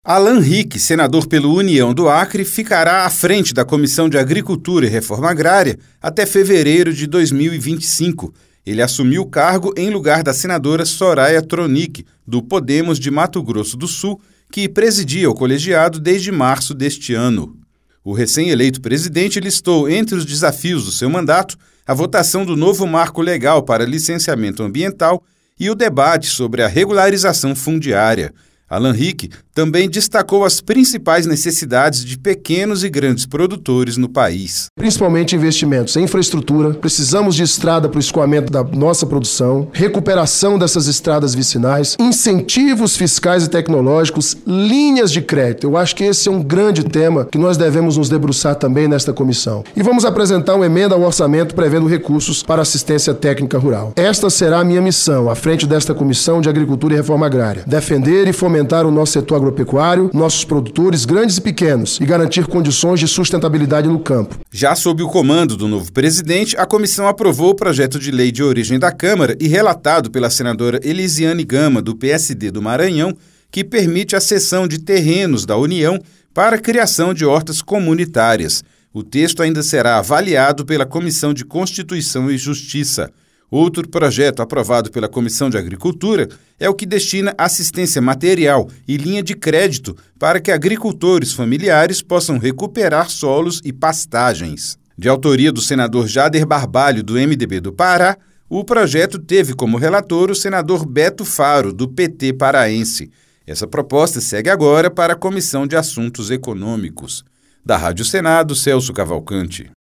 Alan Rick, senador pelo União do Acre, ficará à frente da Comissão de Agricultura e Reforma Agrária até fevereiro de 2025. Ele assumiu o cargo em lugar da senadora Soraya Tronic, do Podemos de Mato Grosso do Sul, que presidia o colegiado desde março deste ano. O recém-eleito presidente listou entre os desafios do seu mandato a votação do novo marco legal para licenciamento ambiental e o debate sobre a regularização fundiária. Alan Rick também destacou as principais necessidades de pequenos e grandes produtores no país. Principalmente investimentos em infraestrutura, precisamos de estrada para o escoamento da nossa produção, recuperação dessas estradas vicinais, incentivos fiscais e tecnológicos, linhas de crédito. Eu acho que esse é um grande tema que nós devemos nos debruçar também nesta comissão. E vamos apresentar uma emenda ao orçamento prevendo recursos para assistência técnica rural. Esta será a minha missão, à frente desta Comissão de Agricultura e Reforma Agrária. Defender e fomentar o nosso setor agropecuário, nossos produtores grandes e pequenos e garantir condições de sustentabilidade no campo. Já sob o comando do novo presidente, a comissão aprovou o projeto de lei de origem da Câmara e relatado pela senadora Elisiane Gama, do PSD do Maranhão, que permite a cessão de terrenos da União para a criação de hortas comunitárias. O texto ainda será avaliado pela Comissão de Constituição e Justiça. Outro projeto aprovado pela Comissão de Agricultura é o que destina assistência material e linha de crédito para que agricultores familiares possam recuperar solos e pastagens. De autoria do senador Jader Barbalho, do MDB do Pará, o projeto teve como relator o senador Beto Faro, do PT paraense. Essa proposta segue agora para a Comissão de Assuntos Econômicos. Da Rádio Senado, Celso Cavalcante.